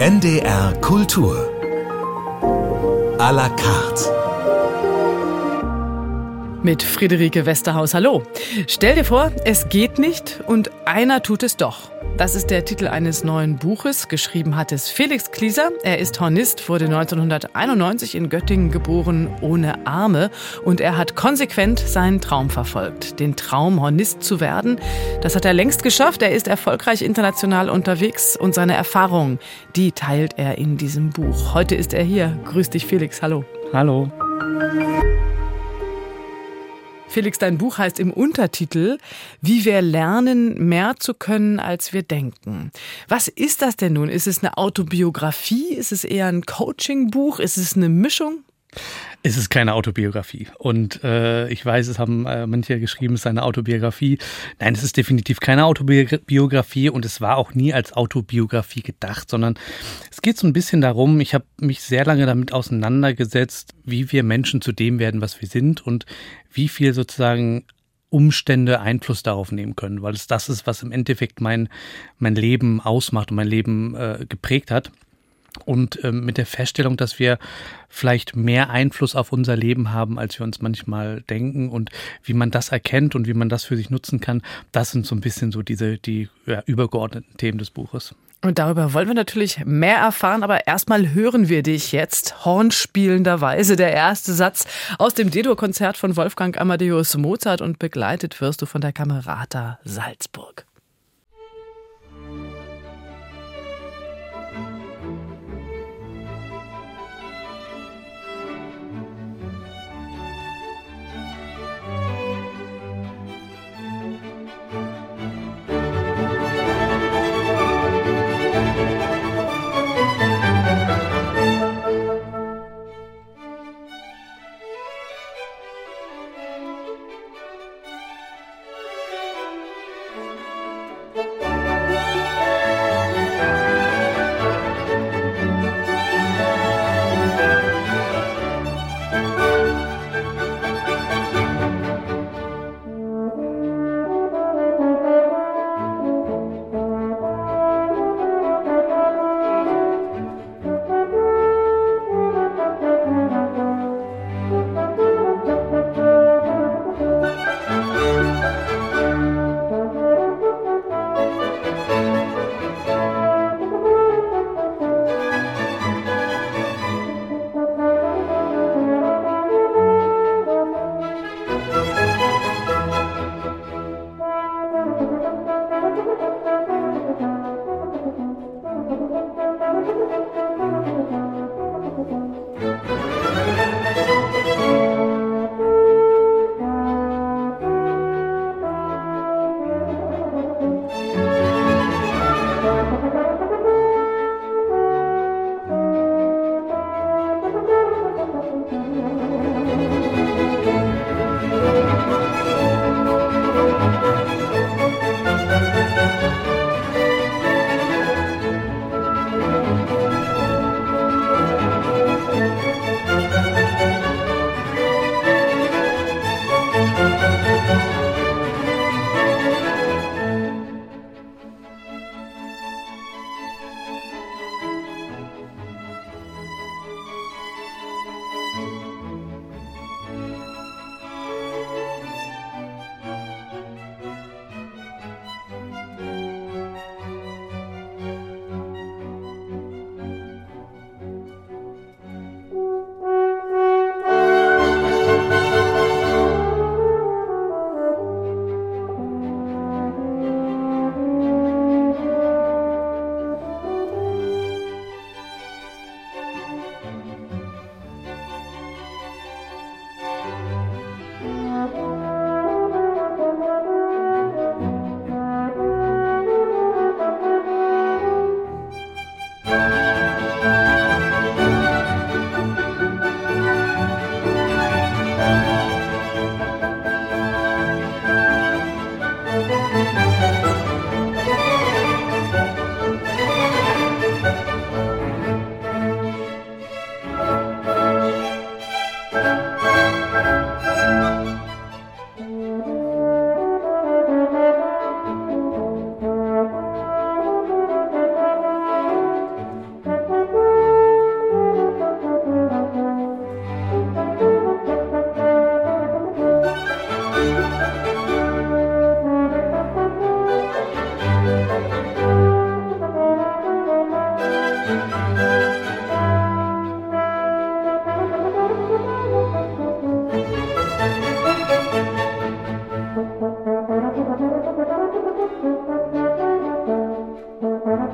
NDR Kultur à la carte. Mit Friederike Westerhaus, hallo. Stell dir vor, es geht nicht und einer tut es doch. Das ist der Titel eines neuen Buches. Geschrieben hat es Felix Klieser. Er ist Hornist, wurde 1991 in Göttingen geboren, ohne Arme. Und er hat konsequent seinen Traum verfolgt. Den Traum, Hornist zu werden. Das hat er längst geschafft. Er ist erfolgreich international unterwegs. Und seine Erfahrungen, die teilt er in diesem Buch. Heute ist er hier. Grüß dich, Felix. Hallo. Hallo. Felix, dein Buch heißt im Untertitel »Wie wir lernen, mehr zu können, als wir denken«. Was ist das denn nun? Ist es eine Autobiografie? Ist es eher ein Coaching-Buch? Ist es eine Mischung? Es ist keine Autobiografie. Und ich weiß, es haben manche geschrieben, es ist eine Autobiografie. Nein, es ist definitiv keine Autobiografie und es war auch nie als Autobiografie gedacht, sondern es geht so ein bisschen darum, ich habe mich sehr lange damit auseinandergesetzt, wie wir Menschen zu dem werden, was wir sind und wie viel sozusagen Umstände Einfluss darauf nehmen können, weil es das ist, was im Endeffekt mein Leben ausmacht und mein Leben geprägt hat. Und mit der Feststellung, dass wir vielleicht mehr Einfluss auf unser Leben haben, als wir uns manchmal denken und wie man das erkennt und wie man das für sich nutzen kann, das sind so ein bisschen so die übergeordneten Themen des Buches. Und darüber wollen wir natürlich mehr erfahren, aber erstmal hören wir dich jetzt hornspielenderweise. Der erste Satz aus dem D-Dur-Konzert von Wolfgang Amadeus Mozart und begleitet wirst du von der Camerata Salzburg.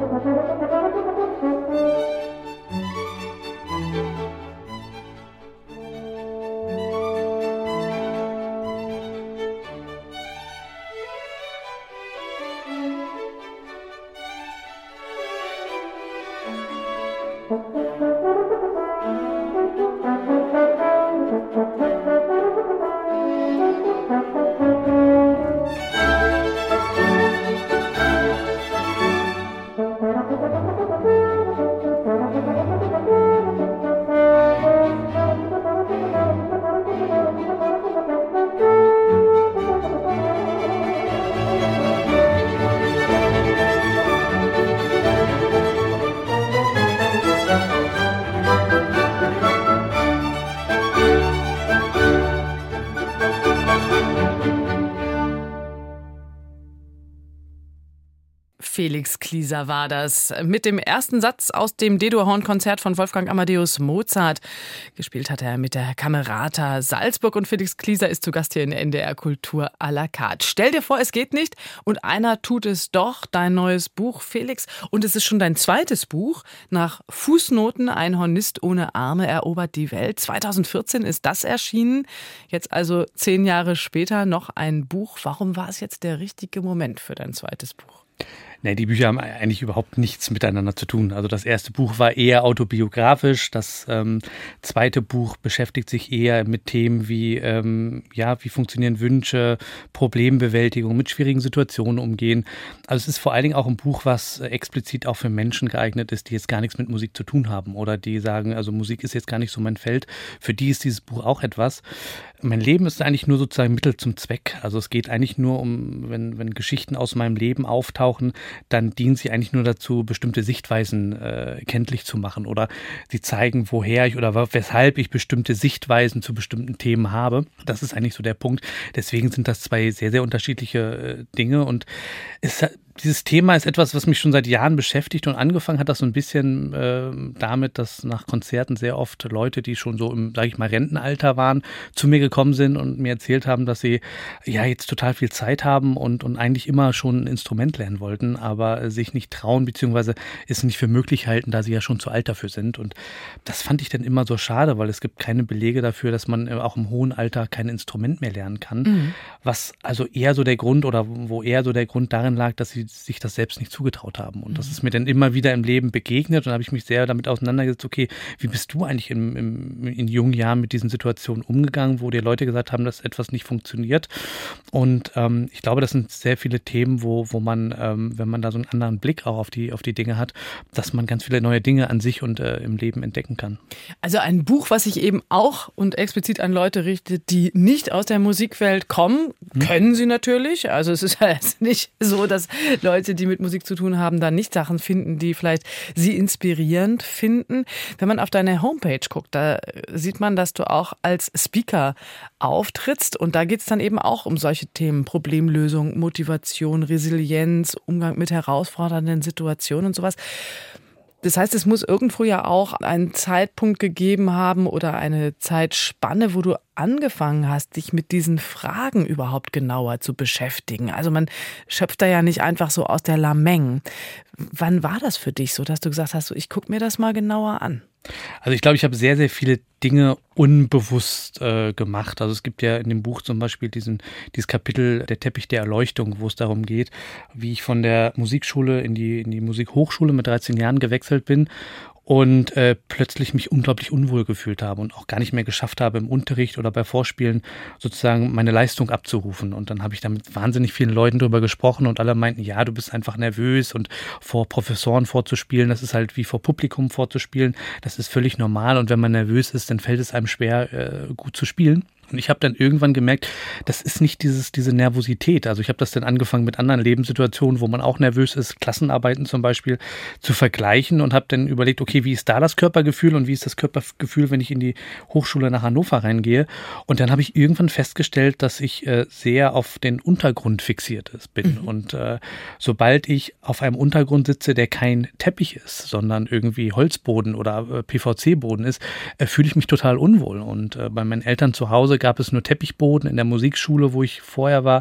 Felix Klieser war das. Mit dem ersten Satz aus dem D-Dur-Horn-Konzert von Wolfgang Amadeus Mozart. Gespielt hat er mit der Camerata Salzburg und Felix Klieser ist zu Gast hier in der NDR Kultur à la carte. Stell dir vor, es geht nicht und einer tut es doch. Dein neues Buch, Felix. Und es ist schon dein zweites Buch. Nach Fußnoten, ein Hornist ohne Arme erobert die Welt. 2014 ist das erschienen. Jetzt also 10 Jahre später noch ein Buch. Warum war es jetzt der richtige Moment für dein zweites Buch? Nee, die Bücher haben eigentlich überhaupt nichts miteinander zu tun. Also das erste Buch war eher autobiografisch. Das zweite Buch beschäftigt sich eher mit Themen wie, wie funktionieren Wünsche, Problembewältigung, mit schwierigen Situationen umgehen. Also es ist vor allen Dingen auch ein Buch, was explizit auch für Menschen geeignet ist, die jetzt gar nichts mit Musik zu tun haben oder die sagen, also Musik ist jetzt gar nicht so mein Feld. Für die ist dieses Buch auch etwas. Mein Leben ist eigentlich nur sozusagen Mittel zum Zweck. Also es geht eigentlich nur um, wenn Geschichten aus meinem Leben auftauchen, dann dienen sie eigentlich nur dazu, bestimmte Sichtweisen kenntlich zu machen oder sie zeigen, woher ich oder weshalb ich bestimmte Sichtweisen zu bestimmten Themen habe. Das ist eigentlich so der Punkt. Deswegen sind das zwei sehr, sehr unterschiedliche Dinge und dieses Thema ist etwas, was mich schon seit Jahren beschäftigt und angefangen hat das so ein bisschen damit, dass nach Konzerten sehr oft Leute, die schon so im, sage ich mal, Rentenalter waren, zu mir gekommen sind und mir erzählt haben, dass sie ja jetzt total viel Zeit haben und eigentlich immer schon ein Instrument lernen wollten, aber sich nicht trauen, beziehungsweise es nicht für möglich halten, da sie ja schon zu alt dafür sind. Und das fand ich dann immer so schade, weil es gibt keine Belege dafür, dass man auch im hohen Alter kein Instrument mehr lernen kann. Was also eher so der Grund oder wo eher so der Grund darin lag, dass sie sich das selbst nicht zugetraut haben. Und das ist mir dann immer wieder im Leben begegnet und da habe ich mich sehr damit auseinandergesetzt, okay, wie bist du eigentlich in jungen Jahren mit diesen Situationen umgegangen, wo dir Leute gesagt haben, dass etwas nicht funktioniert. Und ich glaube, das sind sehr viele Themen, wo man, wenn man da so einen anderen Blick auch auf die Dinge hat, dass man ganz viele neue Dinge an sich und im Leben entdecken kann. Also ein Buch, was sich eben auch und explizit an Leute richtet, die nicht aus der Musikwelt kommen, können sie natürlich. Also es ist ja jetzt nicht so, dass Leute, die mit Musik zu tun haben, da nicht Sachen finden, die vielleicht sie inspirierend finden. Wenn man auf deine Homepage guckt, da sieht man, dass du auch als Speaker auftrittst und da geht es dann eben auch um solche Themen, Problemlösung, Motivation, Resilienz, Umgang mit herausfordernden Situationen und sowas. Das heißt, es muss irgendwo ja auch einen Zeitpunkt gegeben haben oder eine Zeitspanne, wo du angefangen hast, dich mit diesen Fragen überhaupt genauer zu beschäftigen. Also man schöpft da ja nicht einfach so aus der Lameng. Wann war das für dich so, dass du gesagt hast, so, ich gucke mir das mal genauer an? Also ich glaube, ich habe sehr, sehr viele Dinge unbewusst gemacht. Also es gibt ja in dem Buch zum Beispiel dieses Kapitel Der Teppich der Erleuchtung, wo es darum geht, wie ich von der Musikschule in die Musikhochschule mit 13 Jahren gewechselt bin und plötzlich mich unglaublich unwohl gefühlt habe und auch gar nicht mehr geschafft habe, im Unterricht oder bei Vorspielen sozusagen meine Leistung abzurufen. Und dann habe ich da mit wahnsinnig vielen Leuten drüber gesprochen und alle meinten, ja, du bist einfach nervös und vor Professoren vorzuspielen, das ist halt wie vor Publikum vorzuspielen, das ist völlig normal und wenn man nervös ist, dann fällt es einem schwer, gut zu spielen. Und ich habe dann irgendwann gemerkt, das ist nicht diese Nervosität. Also ich habe das dann angefangen mit anderen Lebenssituationen, wo man auch nervös ist, Klassenarbeiten zum Beispiel, zu vergleichen und habe dann überlegt, okay, wie ist da das Körpergefühl und wie ist das Körpergefühl, wenn ich in die Hochschule nach Hannover reingehe? Und dann habe ich irgendwann festgestellt, dass ich sehr auf den Untergrund fixiert bin. Und sobald ich auf einem Untergrund sitze, der kein Teppich ist, sondern irgendwie Holzboden oder PVC-Boden ist, fühle ich mich total unwohl. Und bei meinen Eltern zu Hause Hause gab es nur Teppichboden. In der Musikschule, wo ich vorher war,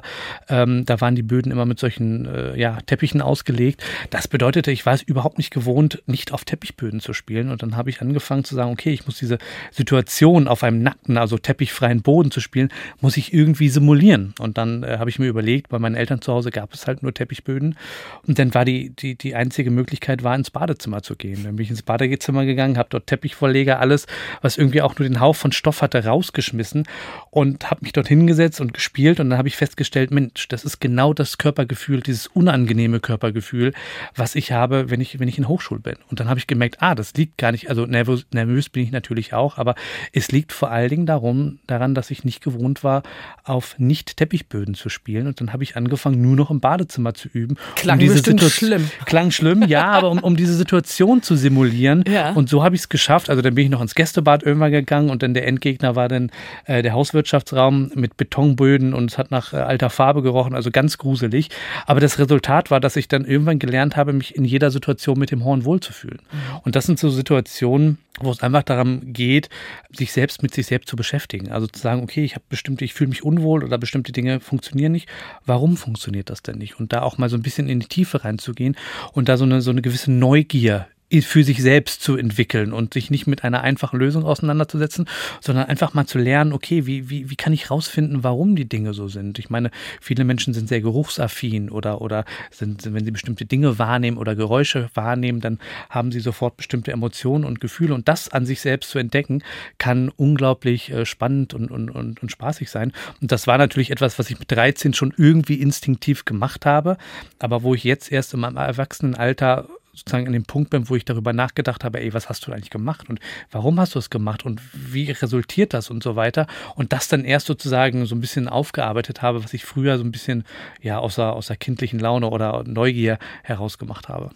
da waren die Böden immer mit solchen Teppichen ausgelegt. Das bedeutete, ich war es überhaupt nicht gewohnt, nicht auf Teppichböden zu spielen. Und dann habe ich angefangen zu sagen, okay, ich muss diese Situation auf einem nackten, also teppichfreien Boden zu spielen, muss ich irgendwie simulieren. Und dann habe ich mir überlegt, bei meinen Eltern zu Hause gab es halt nur Teppichböden. Und dann war die einzige Möglichkeit, war ins Badezimmer zu gehen. Dann bin ich ins Badezimmer gegangen, habe dort Teppichvorleger, alles, was irgendwie auch nur den Hauch von Stoff hatte, rausgeschmissen und habe mich dort hingesetzt und gespielt. Und dann habe ich festgestellt, Mensch, das ist genau das Körpergefühl, dieses unangenehme Körpergefühl, was ich habe, wenn ich in Hochschule bin. Und dann habe ich gemerkt, das liegt gar nicht, also nervös bin ich natürlich auch, aber es liegt vor allen Dingen daran, dass ich nicht gewohnt war, auf Nicht-Teppichböden zu spielen. Und dann habe ich angefangen, nur noch im Badezimmer zu üben. Klang bestimmt schlimm. Klang schlimm, ja, aber um diese Situation zu simulieren. Ja. Und so habe ich es geschafft. Also dann bin ich noch ins Gästebad irgendwann gegangen und dann der Endgegner war dann der Hauswirtschaftsraum mit Betonböden und es hat nach alter Farbe gerochen, also ganz gruselig. Aber das Resultat war, dass ich dann irgendwann gelernt habe, mich in jeder Situation mit dem Horn wohlzufühlen. Und das sind so Situationen, wo es einfach darum geht, sich selbst mit sich selbst zu beschäftigen. Also zu sagen, okay, ich fühle mich unwohl oder bestimmte Dinge funktionieren nicht. Warum funktioniert das denn nicht? Und da auch mal so ein bisschen in die Tiefe reinzugehen und da so eine gewisse Neugier für sich selbst zu entwickeln und sich nicht mit einer einfachen Lösung auseinanderzusetzen, sondern einfach mal zu lernen, okay, wie kann ich rausfinden, warum die Dinge so sind? Ich meine, viele Menschen sind sehr geruchsaffin oder sind, wenn sie bestimmte Dinge wahrnehmen oder Geräusche wahrnehmen, dann haben sie sofort bestimmte Emotionen und Gefühle und das an sich selbst zu entdecken, kann unglaublich spannend und spaßig sein. Und das war natürlich etwas, was ich mit 13 schon irgendwie instinktiv gemacht habe, aber wo ich jetzt erst in meinem Erwachsenenalter sozusagen an dem Punkt bin, wo ich darüber nachgedacht habe, was hast du eigentlich gemacht und warum hast du es gemacht und wie resultiert das und so weiter und das dann erst sozusagen so ein bisschen aufgearbeitet habe, was ich früher so ein bisschen aus der kindlichen Laune oder Neugier herausgemacht habe.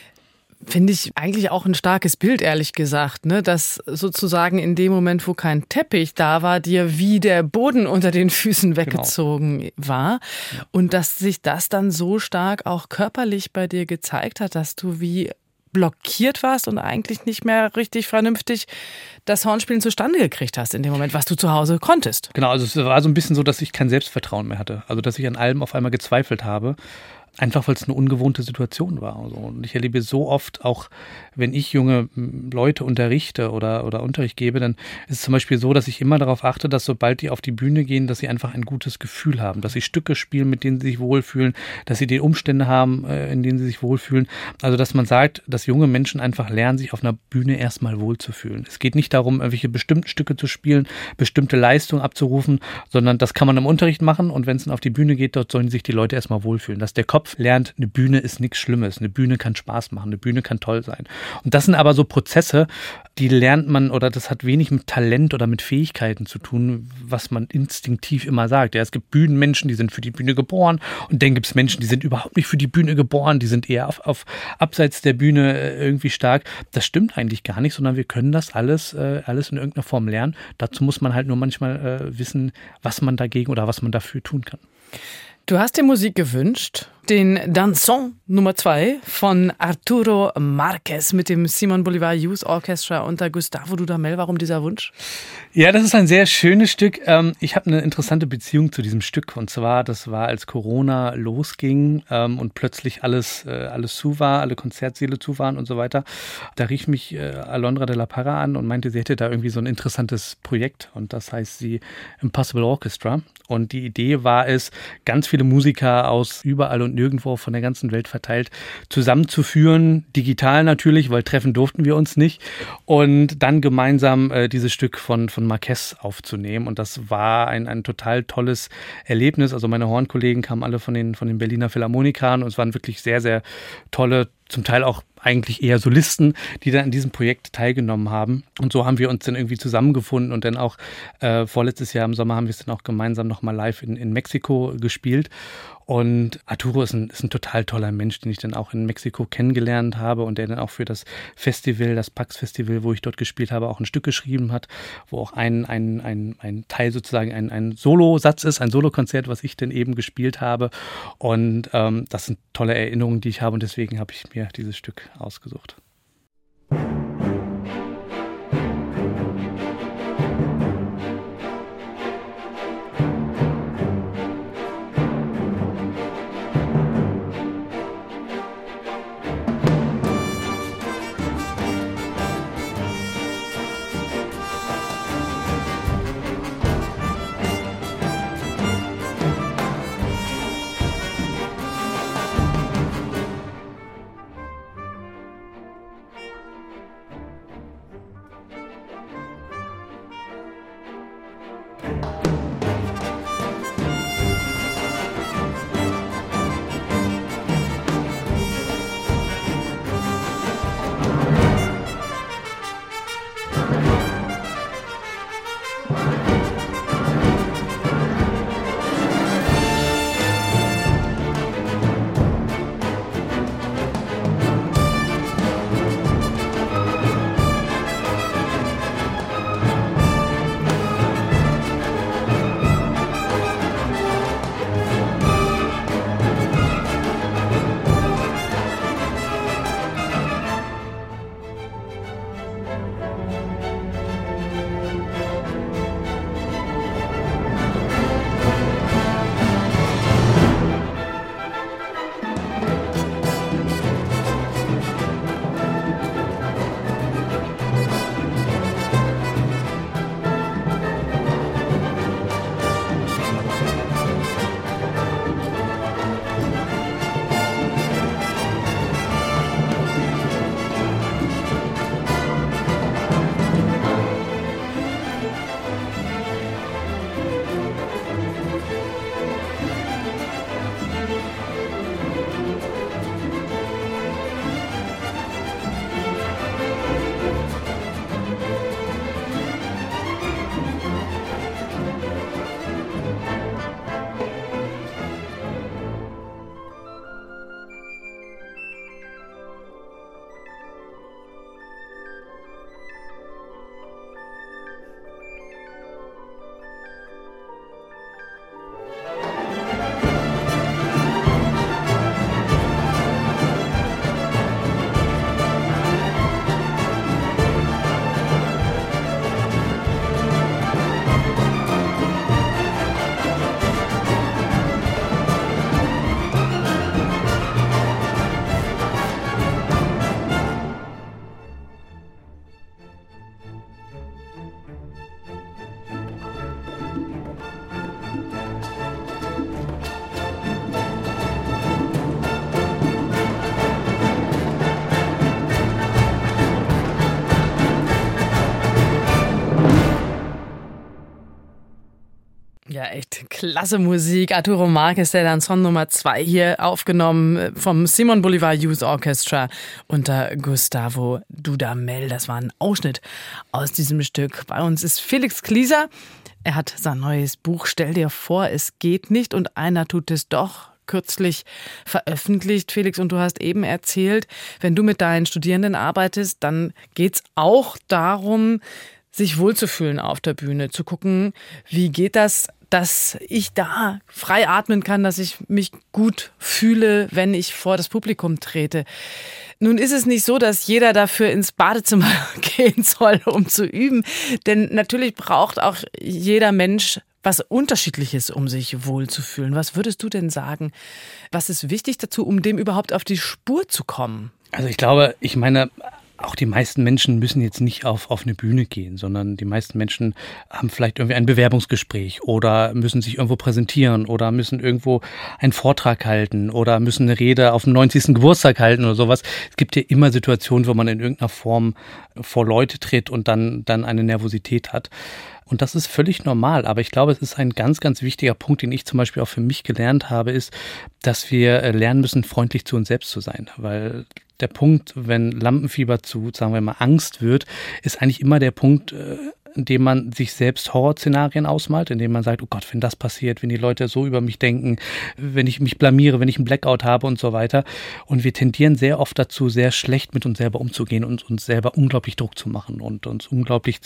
Finde ich eigentlich auch ein starkes Bild, ehrlich gesagt, ne? Dass sozusagen in dem Moment, wo kein Teppich da war, dir wie der Boden unter den Füßen weggezogen war und dass sich das dann so stark auch körperlich bei dir gezeigt hat, dass du wie blockiert warst und eigentlich nicht mehr richtig vernünftig das Hornspielen zustande gekriegt hast in dem Moment, was du zu Hause konntest. Genau, also es war so ein bisschen so, dass ich kein Selbstvertrauen mehr hatte, also dass ich an allem auf einmal gezweifelt habe. Einfach, weil es eine ungewohnte Situation war. Und ich erlebe so oft, auch wenn ich junge Leute unterrichte oder Unterricht gebe, dann ist es zum Beispiel so, dass ich immer darauf achte, dass sobald die auf die Bühne gehen, dass sie einfach ein gutes Gefühl haben, dass sie Stücke spielen, mit denen sie sich wohlfühlen, dass sie die Umstände haben, in denen sie sich wohlfühlen. Also, dass man sagt, dass junge Menschen einfach lernen, sich auf einer Bühne erstmal wohlzufühlen. Es geht nicht darum, irgendwelche bestimmten Stücke zu spielen, bestimmte Leistungen abzurufen, sondern das kann man im Unterricht machen und wenn es dann auf die Bühne geht, dort sollen sich die Leute erstmal wohlfühlen, dass der Kopf lernt, eine Bühne ist nichts Schlimmes, eine Bühne kann Spaß machen, eine Bühne kann toll sein. Und das sind aber so Prozesse, die lernt man oder das hat wenig mit Talent oder mit Fähigkeiten zu tun, was man instinktiv immer sagt. Ja, es gibt Bühnenmenschen, die sind für die Bühne geboren und dann gibt es Menschen, die sind überhaupt nicht für die Bühne geboren, die sind eher auf abseits der Bühne irgendwie stark. Das stimmt eigentlich gar nicht, sondern wir können das alles in irgendeiner Form lernen. Dazu muss man halt nur manchmal wissen, was man dagegen oder was man dafür tun kann. Du hast dir Musik gewünscht, den Danson Nummer 2 von Arturo Márquez mit dem Simon Bolivar Youth Orchestra unter Gustavo Dudamel. Warum dieser Wunsch? Ja, das ist ein sehr schönes Stück. Ich habe eine interessante Beziehung zu diesem Stück. Und zwar, das war, als Corona losging und plötzlich alles zu war, alle Konzertsäle zu waren und so weiter. Da rief mich Alondra de la Parra an und meinte, sie hätte da irgendwie so ein interessantes Projekt. Und das heißt die Impossible Orchestra. Und die Idee war es, ganz viele Musiker aus überall und nirgendwo von der ganzen Welt verteilt zusammenzuführen, digital natürlich, weil treffen durften wir uns nicht, und dann gemeinsam dieses Stück von Márquez aufzunehmen. Und das war ein total tolles Erlebnis. Also meine Hornkollegen kamen alle von den Berliner Philharmonikern und es waren wirklich sehr, sehr tolle, zum Teil auch eigentlich eher Solisten, die dann an diesem Projekt teilgenommen haben. Und so haben wir uns dann irgendwie zusammengefunden und dann auch vorletztes Jahr im Sommer haben wir es dann auch gemeinsam nochmal live in Mexiko gespielt. Und Arturo ist ein total toller Mensch, den ich dann auch in Mexiko kennengelernt habe und der dann auch für das Festival, das Pax-Festival, wo ich dort gespielt habe, auch ein Stück geschrieben hat, wo auch ein Teil sozusagen ein Solosatz ist, ein Solokonzert, was ich dann eben gespielt habe. Und das sind tolle Erinnerungen, die ich habe und deswegen habe ich mir dieses Stück ausgesucht. Ja, echt klasse Musik. Arturo Márquez, der dann Song Nummer 2 hier aufgenommen vom Simón Bolívar Youth Orchestra unter Gustavo Dudamel. Das war ein Ausschnitt aus diesem Stück. Bei uns ist Felix Klieser. Er hat sein neues Buch Stell dir vor, es geht nicht und einer tut es doch kürzlich veröffentlicht. Felix, und du hast eben erzählt, wenn du mit deinen Studierenden arbeitest, dann geht's auch darum, sich wohlzufühlen auf der Bühne, zu gucken, wie geht das, dass ich da frei atmen kann, dass ich mich gut fühle, wenn ich vor das Publikum trete. Nun ist es nicht so, dass jeder dafür ins Badezimmer gehen soll, um zu üben, denn natürlich braucht auch jeder Mensch was Unterschiedliches, um sich wohlzufühlen. Was würdest du denn sagen, was ist wichtig dazu, um dem überhaupt auf die Spur zu kommen? Also ich glaube, auch die meisten Menschen müssen jetzt nicht auf eine Bühne gehen, sondern die meisten Menschen haben vielleicht irgendwie ein Bewerbungsgespräch oder müssen sich irgendwo präsentieren oder müssen irgendwo einen Vortrag halten oder müssen eine Rede auf dem 90. Geburtstag halten oder sowas. Es gibt ja immer Situationen, wo man in irgendeiner Form vor Leute tritt und dann eine Nervosität hat. Und das ist völlig normal. Aber ich glaube, es ist ein ganz, ganz wichtiger Punkt, den ich zum Beispiel auch für mich gelernt habe, ist, dass wir lernen müssen, freundlich zu uns selbst zu sein. Weil der Punkt, wenn Lampenfieber zu, sagen wir mal, Angst wird, ist eigentlich immer der Punkt, indem man sich selbst Horrorszenarien ausmalt, indem man sagt, oh Gott, wenn das passiert, wenn die Leute so über mich denken, wenn ich mich blamiere, wenn ich einen Blackout habe und so weiter. Und wir tendieren sehr oft dazu, sehr schlecht mit uns selber umzugehen und uns selber unglaublich Druck zu machen und uns unglaublich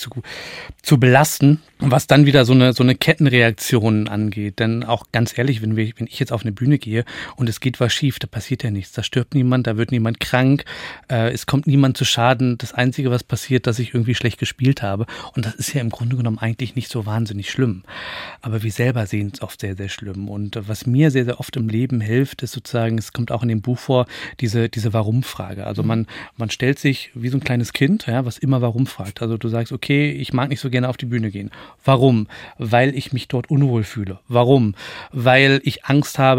zu belasten, was dann wieder so eine Kettenreaktion angeht. Denn auch ganz ehrlich, wenn ich jetzt auf eine Bühne gehe und es geht was schief, da passiert ja nichts, da stirbt niemand, da wird niemand krank, es kommt niemand zu Schaden. Das Einzige, was passiert, dass ich irgendwie schlecht gespielt habe. Und das ist ja im Grunde genommen eigentlich nicht so wahnsinnig schlimm. Aber wir selber sehen es oft sehr, sehr schlimm. Und was mir sehr, sehr oft im Leben hilft, ist sozusagen, es kommt auch in dem Buch vor, diese Warum-Frage. Also man stellt sich wie so ein kleines Kind, ja, was immer Warum fragt. Also du sagst, okay, ich mag nicht so gerne auf die Bühne gehen. Warum? Weil ich mich dort unwohl fühle. Warum? Weil ich Angst habe,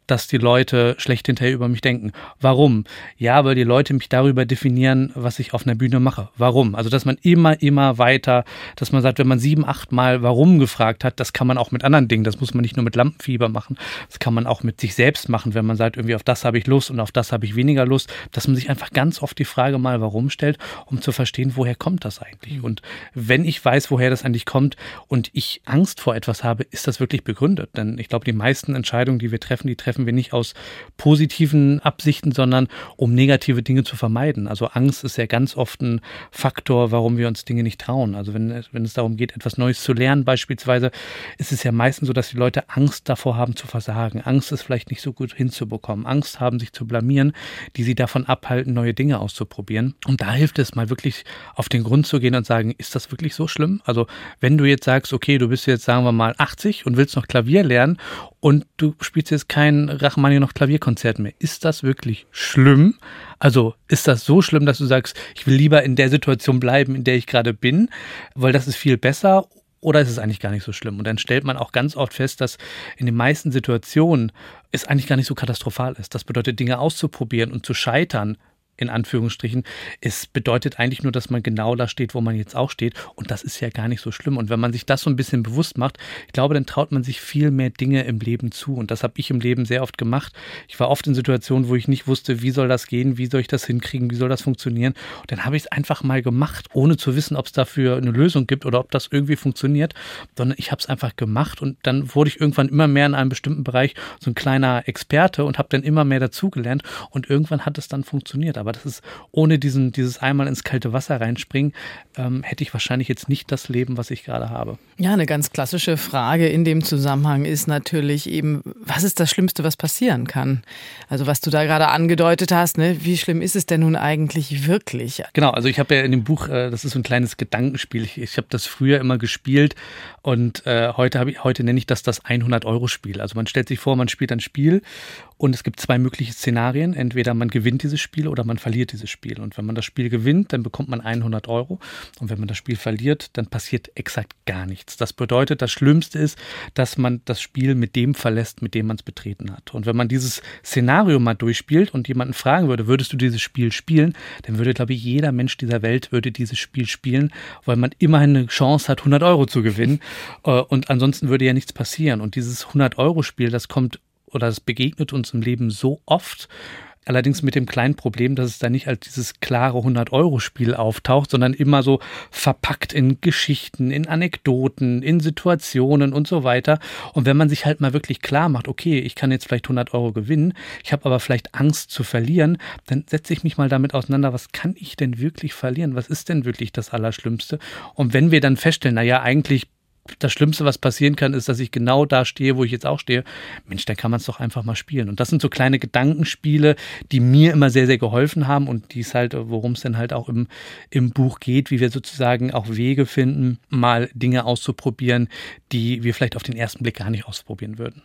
dass die Leute schlecht hinterher über mich denken. Warum? Ja, weil die Leute mich darüber definieren, was ich auf einer Bühne mache. Warum? Also, dass man immer weiter, dass man sagt, wenn man 7, 8 Mal warum gefragt hat, das kann man auch mit anderen Dingen, das muss man nicht nur mit Lampenfieber machen, das kann man auch mit sich selbst machen, wenn man sagt, irgendwie auf das habe ich Lust und auf das habe ich weniger Lust, dass man sich einfach ganz oft die Frage mal warum stellt, um zu verstehen, woher kommt das eigentlich? Und wenn ich weiß, woher das eigentlich kommt und ich Angst vor etwas habe, ist das wirklich begründet. Denn ich glaube, die meisten Entscheidungen, die wir treffen, die treffen wir nicht aus positiven Absichten, sondern um negative Dinge zu vermeiden. Also Angst ist ja ganz oft ein Faktor, warum wir uns Dinge nicht trauen. Also wenn es darum geht, etwas Neues zu lernen beispielsweise, ist es ja meistens so, dass die Leute Angst davor haben zu versagen. Angst ist vielleicht nicht so gut hinzubekommen. Angst haben, sich zu blamieren, die sie davon abhalten, neue Dinge auszuprobieren. Und da hilft es mal wirklich auf den Grund zu gehen und sagen, ist das wirklich so schlimm? Also wenn du jetzt sagst, okay, du bist jetzt, sagen wir mal, 80 und willst noch Klavier lernen und du spielst jetzt kein Rachmaninoff Klavierkonzert mehr. Ist das wirklich schlimm? Also ist das so schlimm, dass du sagst, ich will lieber in der Situation bleiben, in der ich gerade bin, weil das ist viel besser? Oder ist es eigentlich gar nicht so schlimm? Und dann stellt man auch ganz oft fest, dass in den meisten Situationen es eigentlich gar nicht so katastrophal ist. Das bedeutet, Dinge auszuprobieren und zu scheitern, in Anführungsstrichen. Es bedeutet eigentlich nur, dass man genau da steht, wo man jetzt auch steht. Und das ist ja gar nicht so schlimm. Und wenn man sich das so ein bisschen bewusst macht, ich glaube, dann traut man sich viel mehr Dinge im Leben zu. Und das habe ich im Leben sehr oft gemacht. Ich war oft in Situationen, wo ich nicht wusste, wie soll das gehen, wie soll ich das hinkriegen, wie soll das funktionieren. Und dann habe ich es einfach mal gemacht, ohne zu wissen, ob es dafür eine Lösung gibt oder ob das irgendwie funktioniert. Sondern ich habe es einfach gemacht und dann wurde ich irgendwann immer mehr in einem bestimmten Bereich so ein kleiner Experte und habe dann immer mehr dazugelernt. Und irgendwann hat es dann funktioniert. Aber das ist, ohne dieses einmal ins kalte Wasser reinspringen, hätte ich wahrscheinlich jetzt nicht das Leben, was ich gerade habe. Ja, eine ganz klassische Frage in dem Zusammenhang ist natürlich eben, was ist das Schlimmste, was passieren kann? Also was du da gerade angedeutet hast, ne? Wie schlimm ist es denn nun eigentlich wirklich? Genau, also ich habe ja in dem Buch, das ist so ein kleines Gedankenspiel, ich habe das früher immer gespielt und heute nenne ich das 100-Euro-Spiel. Also man stellt sich vor, man spielt ein Spiel und es gibt 2 mögliche Szenarien. Entweder man gewinnt dieses Spiel oder man verliert dieses Spiel. Und wenn man das Spiel gewinnt, dann bekommt man 100 Euro. Und wenn man das Spiel verliert, dann passiert exakt gar nichts. Das bedeutet, das Schlimmste ist, dass man das Spiel mit dem verlässt, mit dem man es betreten hat. Und wenn man dieses Szenario mal durchspielt und jemanden fragen würde, würdest du dieses Spiel spielen, dann würde, glaube ich, jeder Mensch dieser Welt würde dieses Spiel spielen, weil man immerhin eine Chance hat, 100 Euro zu gewinnen. Und ansonsten würde ja nichts passieren. Und dieses 100-Euro-Spiel, das begegnet uns im Leben so oft, allerdings mit dem kleinen Problem, dass es da nicht als dieses klare 100-Euro-Spiel auftaucht, sondern immer so verpackt in Geschichten, in Anekdoten, in Situationen und so weiter. Und wenn man sich halt mal wirklich klar macht, okay, ich kann jetzt vielleicht 100 Euro gewinnen, ich habe aber vielleicht Angst zu verlieren, dann setze ich mich mal damit auseinander, was kann ich denn wirklich verlieren? Was ist denn wirklich das Allerschlimmste? Und wenn wir dann feststellen, naja, eigentlich das Schlimmste, was passieren kann, ist, dass ich genau da stehe, wo ich jetzt auch stehe. Mensch, dann kann man es doch einfach mal spielen. Und das sind so kleine Gedankenspiele, die mir immer sehr, sehr geholfen haben und die es halt, worum es dann halt auch im Buch geht, wie wir sozusagen auch Wege finden, mal Dinge auszuprobieren, die wir vielleicht auf den ersten Blick gar nicht ausprobieren würden.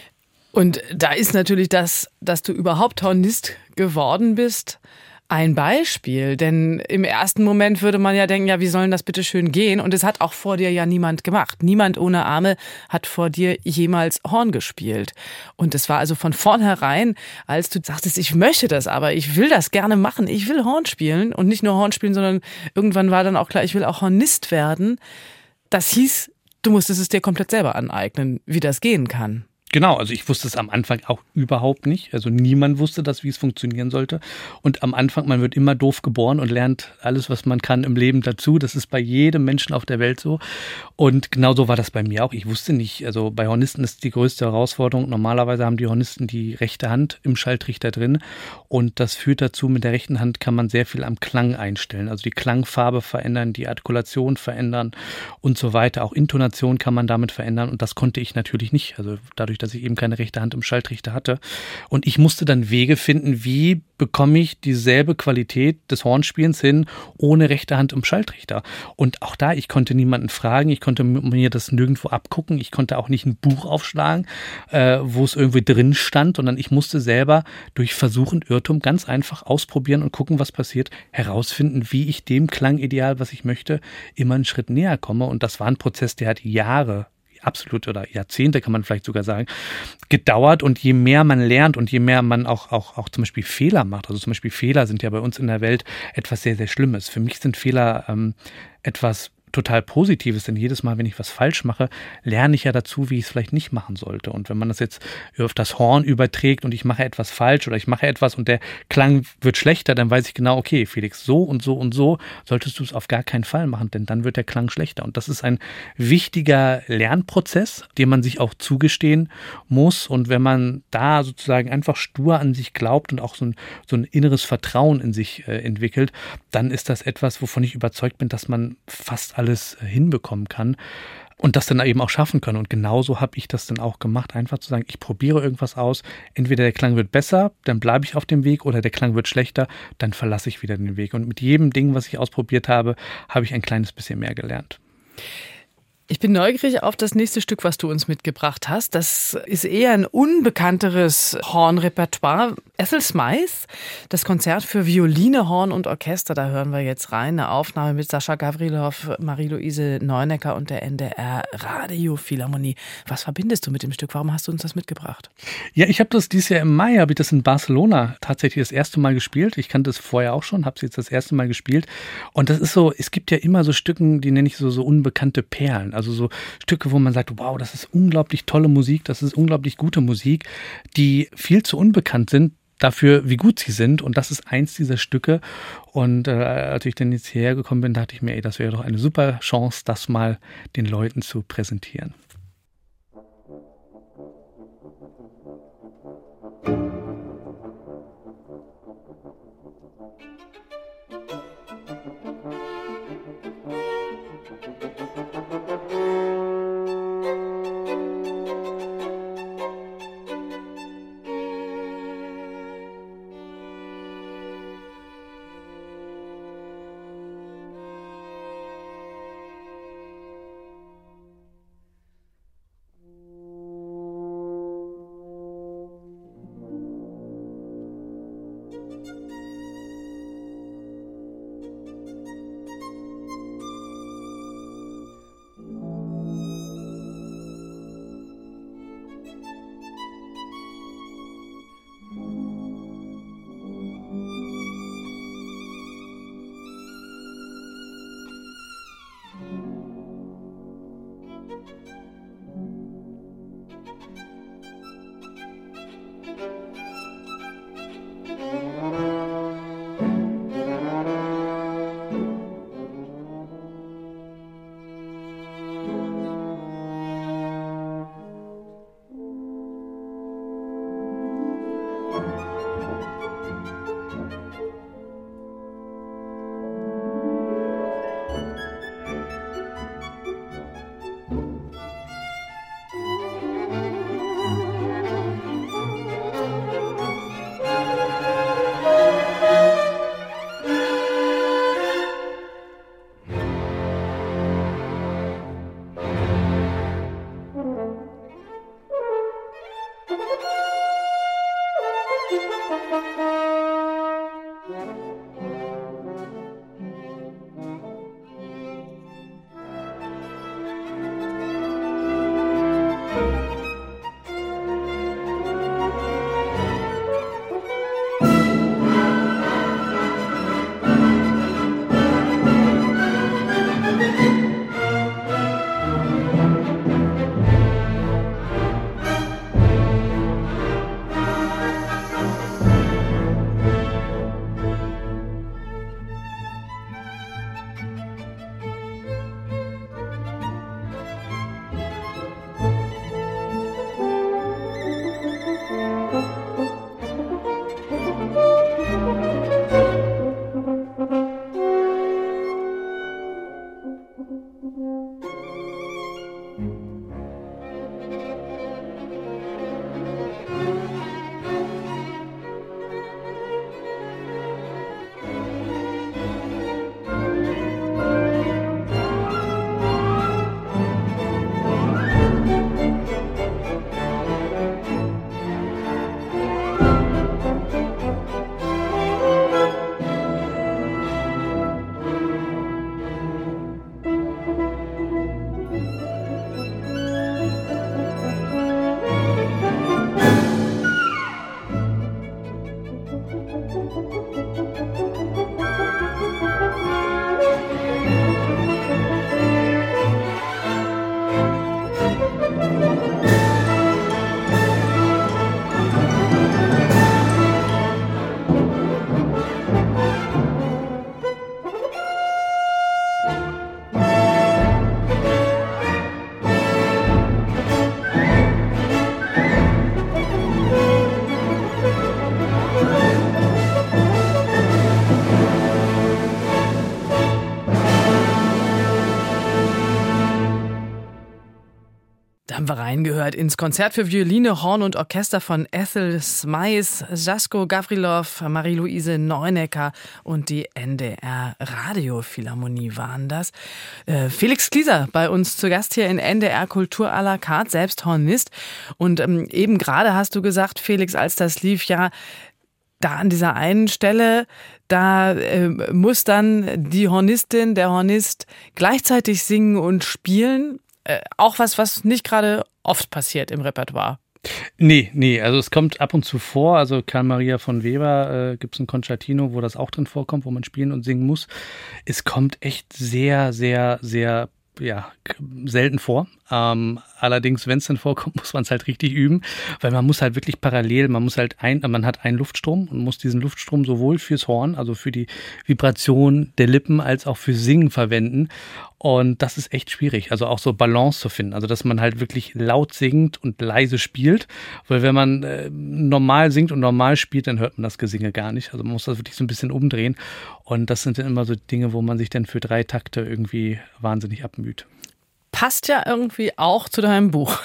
Und da ist natürlich das, dass du überhaupt Hornist geworden bist, ein Beispiel, denn im ersten Moment würde man ja denken, ja, wie soll denn das bitte schön gehen? Und es hat auch vor dir ja niemand gemacht. Niemand ohne Arme hat vor dir jemals Horn gespielt. Und es war also von vornherein, als du sagtest, ich möchte das, aber ich will das gerne machen. Ich will Horn spielen und nicht nur Horn spielen, sondern irgendwann war dann auch klar, ich will auch Hornist werden. Das hieß, du musstest es dir komplett selber aneignen, wie das gehen kann. Genau, also ich wusste es am Anfang auch überhaupt nicht. Also niemand wusste das, wie es funktionieren sollte. Und am Anfang, man wird immer doof geboren und lernt alles, was man kann im Leben dazu. Das ist bei jedem Menschen auf der Welt so. Und genauso war das bei mir auch. Ich wusste nicht, also bei Hornisten ist die größte Herausforderung. Normalerweise haben die Hornisten die rechte Hand im Schalltrichter drin. Und das führt dazu, mit der rechten Hand kann man sehr viel am Klang einstellen. Also die Klangfarbe verändern, die Artikulation verändern und so weiter. Auch Intonation kann man damit verändern. Und das konnte ich natürlich nicht. Also dadurch, dass ich eben keine rechte Hand im Schalltrichter hatte. Und ich musste dann Wege finden, wie bekomme ich dieselbe Qualität des Hornspielens hin, ohne rechte Hand im Schalltrichter. Und auch da, ich konnte niemanden fragen, ich konnte mir das nirgendwo abgucken, ich konnte auch nicht ein Buch aufschlagen, wo es irgendwie drin stand, sondern ich musste selber durch Versuch und Irrtum ganz einfach ausprobieren und gucken, was passiert, herausfinden, wie ich dem Klangideal, was ich möchte, immer einen Schritt näher komme. Und das war ein Prozess, der hat Jahre absolut, oder Jahrzehnte kann man vielleicht sogar sagen, gedauert. Und je mehr man lernt und je mehr man auch zum Beispiel Fehler macht, also zum Beispiel Fehler sind ja bei uns in der Welt etwas sehr, sehr Schlimmes. Für mich sind Fehler etwas total Positives, denn jedes Mal, wenn ich was falsch mache, lerne ich ja dazu, wie ich es vielleicht nicht machen sollte. Und wenn man das jetzt auf das Horn überträgt und ich mache etwas falsch oder ich mache etwas und der Klang wird schlechter, dann weiß ich genau, okay, Felix, so und so und so solltest du es auf gar keinen Fall machen, denn dann wird der Klang schlechter. Und das ist ein wichtiger Lernprozess, den man sich auch zugestehen muss. Und wenn man da sozusagen einfach stur an sich glaubt und auch so ein inneres Vertrauen in sich entwickelt, dann ist das etwas, wovon ich überzeugt bin, dass man fast alles hinbekommen kann und das dann eben auch schaffen kann. Und genauso habe ich das dann auch gemacht, einfach zu sagen, ich probiere irgendwas aus, entweder der Klang wird besser, dann bleibe ich auf dem Weg, oder der Klang wird schlechter, dann verlasse ich wieder den Weg. Und mit jedem Ding, was ich ausprobiert habe, habe ich ein kleines bisschen mehr gelernt. Ich bin neugierig auf das nächste Stück, was du uns mitgebracht hast. Das ist eher ein unbekannteres Hornrepertoire. Ethel Smyth, das Konzert für Violine, Horn und Orchester. Da hören wir jetzt rein. Eine Aufnahme mit Sascha Gavrilov, Marie-Louise Neunecker und der NDR Radiophilharmonie. Was verbindest du mit dem Stück? Warum hast du uns das mitgebracht? Ja, ich habe das dieses Jahr im Mai, habe ich das in Barcelona tatsächlich das erste Mal gespielt. Ich kannte es vorher auch schon, habe es jetzt das erste Mal gespielt. Und das ist so, es gibt ja immer so Stücken, die nenne ich so unbekannte Perlen. Also so Stücke, wo man sagt, wow, das ist unglaublich tolle Musik, das ist unglaublich gute Musik, die viel zu unbekannt sind dafür, wie gut sie sind. Und das ist eins dieser Stücke. Und als ich dann jetzt hierher gekommen bin, dachte ich mir, das wäre doch eine super Chance, das mal den Leuten zu präsentieren. haben wir reingehört ins Konzert für Violine, Horn und Orchester von Ethel Smeis, Jasko Gavrilov, Marie-Louise Neunecker und die NDR Radiophilharmonie waren das. Felix Klieser bei uns zu Gast hier in NDR Kultur à la carte, selbst Hornist. Und eben gerade hast du gesagt, Felix, als das lief, ja, da an dieser einen Stelle, da muss dann die Hornistin, der Hornist gleichzeitig singen und spielen. Auch was nicht gerade oft passiert im Repertoire. Nee, also es kommt ab und zu vor. Also Karl Maria von Weber gibt es ein Concertino, wo das auch drin vorkommt, wo man spielen und singen muss. Es kommt echt sehr, sehr, sehr selten vor. Allerdings, wenn es dann vorkommt, muss man es halt richtig üben, weil man muss halt wirklich parallel, man hat einen Luftstrom und muss diesen Luftstrom sowohl fürs Horn, also für die Vibration der Lippen, als auch für Singen verwenden. Und das ist echt schwierig, also auch so Balance zu finden, also dass man halt wirklich laut singt und leise spielt, weil wenn man normal singt und normal spielt, dann hört man das Gesinge gar nicht. Also man muss das wirklich so ein bisschen umdrehen und das sind dann immer so Dinge, wo man sich dann für 3 Takte irgendwie wahnsinnig abmüht. Passt ja irgendwie auch zu deinem Buch.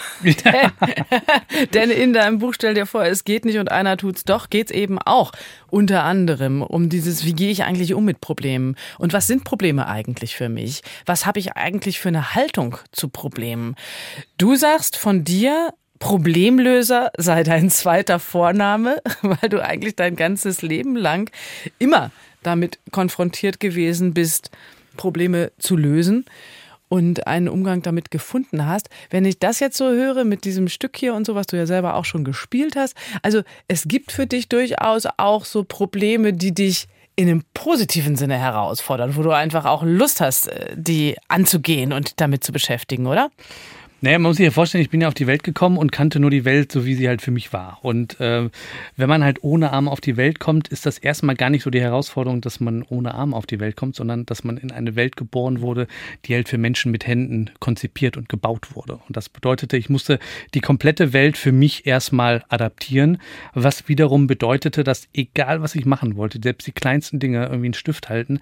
Denn in deinem Buch, stell dir vor, es geht nicht und einer tut's doch, geht's eben auch unter anderem um dieses, wie gehe ich eigentlich um mit Problemen? Und was sind Probleme eigentlich für mich? Was habe ich eigentlich für eine Haltung zu Problemen? Du sagst von dir, Problemlöser sei dein zweiter Vorname, weil du eigentlich dein ganzes Leben lang immer damit konfrontiert gewesen bist, Probleme zu lösen und einen Umgang damit gefunden hast. Wenn ich das jetzt so höre mit diesem Stück hier und so, was du ja selber auch schon gespielt hast, also es gibt für dich durchaus auch so Probleme, die dich in einem positiven Sinne herausfordern, wo du einfach auch Lust hast, die anzugehen und damit zu beschäftigen, oder? Naja, man muss sich ja vorstellen, ich bin ja auf die Welt gekommen und kannte nur die Welt, so wie sie halt für mich war. Und wenn man halt ohne Arm auf die Welt kommt, ist das erstmal gar nicht so die Herausforderung, dass man ohne Arm auf die Welt kommt, sondern dass man in eine Welt geboren wurde, die halt für Menschen mit Händen konzipiert und gebaut wurde. Und das bedeutete, ich musste die komplette Welt für mich erstmal adaptieren, was wiederum bedeutete, dass egal was ich machen wollte, selbst die kleinsten Dinge, irgendwie einen Stift halten,